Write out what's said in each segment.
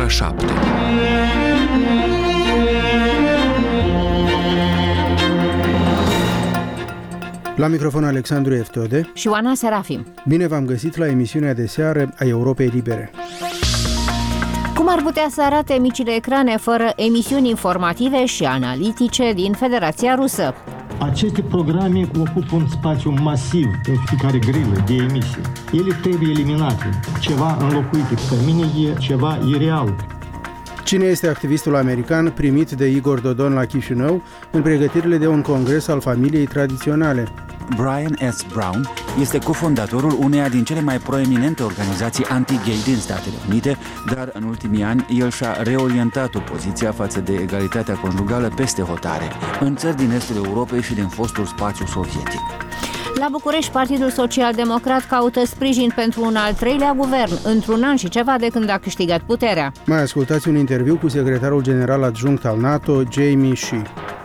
ora 7. La microfon Alexandru Eftode și Oana Serafim. Bine v-am găsit la emisiunea de seară a Europei Libere. Cum ar putea să arate micile ecrane fără emisiuni informative și analitice din Federația Rusă? Aceste programe ocupă un spațiu masiv în fiecare grilă de emisii. Ele trebuie eliminate. Ceva înlocuite. Pe mine e ceva ireal. Cine este activistul american primit de Igor Dodon la Chișinău în pregătirile de un congres al familiei tradiționale? Brian S. Brown este cofondatorul uneia din cele mai proeminente organizații anti-gay din Statele Unite, dar în ultimii ani el și-a reorientat opoziția față de egalitatea conjugală peste hotare, în țări din estul Europei și din fostul spațiu sovietic. La București, Partidul Social-Democrat caută sprijin pentru un al treilea guvern, într-un an și ceva de când a câștigat puterea. Mai ascultați un interviu cu secretarul general adjunct al NATO, Jamie Shea.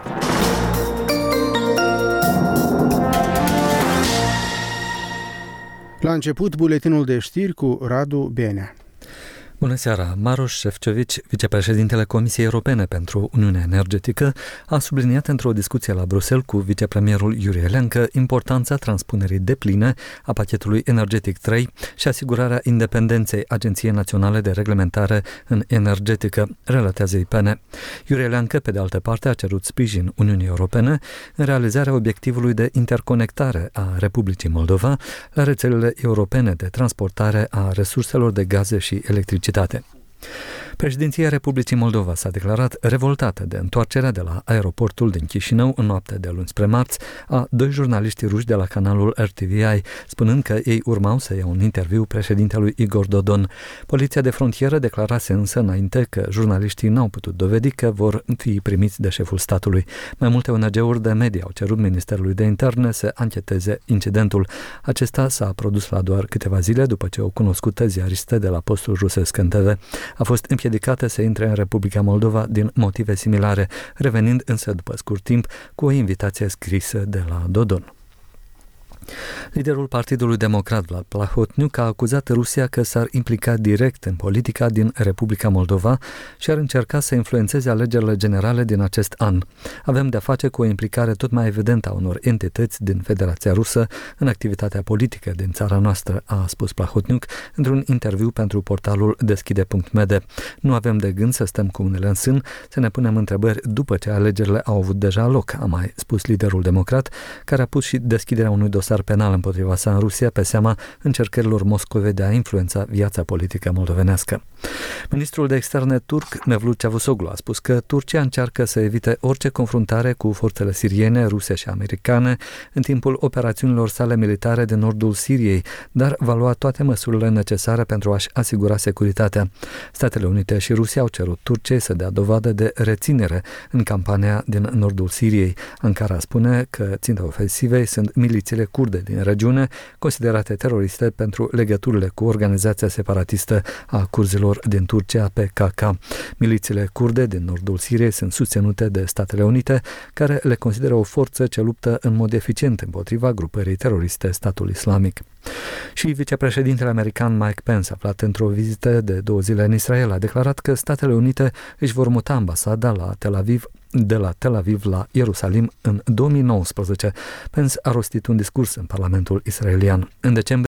La început, buletinul de știri cu Radu Benea. Bună seara! Maroš Šefčovič, vicepreședintele Comisiei Europene pentru Uniunea Energetică, a subliniat într-o discuție la Bruxelles cu vicepremierul Iurie Leancă importanța transpunerii depline a pachetului energetic 3 și asigurarea independenței Agenției Naționale de Reglementare în Energetică, relatează IPN. Iurie Leancă, pe de altă parte, a cerut sprijin Uniunii Europene în realizarea obiectivului de interconectare a Republicii Moldova la rețelele europene de transportare a resurselor de gaze și electricitate. Președinția Republicii Moldova s-a declarat revoltată de întoarcerea de la aeroportul din Chișinău în noaptea de luni spre marți a doi jurnaliști ruși de la canalul RTVI, spunând că ei urmau să ia un interviu președintelui Igor Dodon. Poliția de frontieră declarase însă înainte că jurnaliștii n-au putut dovedi că vor fi primiți de șeful statului. Mai multe ONG-uri de media au cerut Ministerului de Interne să ancheteze incidentul. Acesta s-a produs la doar câteva zile după ce o cunoscută ziaristă de la postul rusesc în TV a fost împiedicată să intre în Republica Moldova din motive similare, revenind însă după scurt timp cu o invitație scrisă de la Dodon. Liderul Partidului Democrat, Vlad Plahotniuc, a acuzat Rusia că s-ar implica direct în politica din Republica Moldova și ar încerca să influențeze alegerile generale din acest an. Avem de-a face cu o implicare tot mai evidentă a unor entități din Federația Rusă în activitatea politică din țara noastră, a spus Plahotniuc într-un interviu pentru portalul Deschide.md. Nu avem de gând să stăm cu mâinile în sân, să ne punem întrebări după ce alegerile au avut deja loc, a mai spus liderul democrat, care a pus și deschiderea unui dosar penal împotriva sa în Rusia pe seama încercărilor Moscovei de a influența viața politică moldovenească. Ministrul de Externe turc, Mevlut Cavusoglu, a spus că Turcia încearcă să evite orice confruntare cu forțele siriene, ruse și americane în timpul operațiunilor sale militare din nordul Siriei, dar va lua toate măsurile necesare pentru a-și asigura securitatea. Statele Unite și Rusia au cerut Turciei să dea dovadă de reținere în campania din nordul Siriei. Ankara spune că ținta ofensivei sunt milițiile kurde din regiune, considerate teroriste pentru legăturile cu organizația separatistă a kurzilor din Turcia, PKK. Milițiile kurde din nordul Siriei sunt susținute de Statele Unite, care le consideră o forță ce luptă în mod eficient împotriva grupării teroriste Statul Islamic. Și vicepreședintele american Mike Pence, aflat într-o vizită de 2 zile în Israel, a declarat că Statele Unite își vor muta ambasada de la Tel Aviv la Ierusalim în 2019. Pence a rostit un discurs în Parlamentul israelian. În decembrie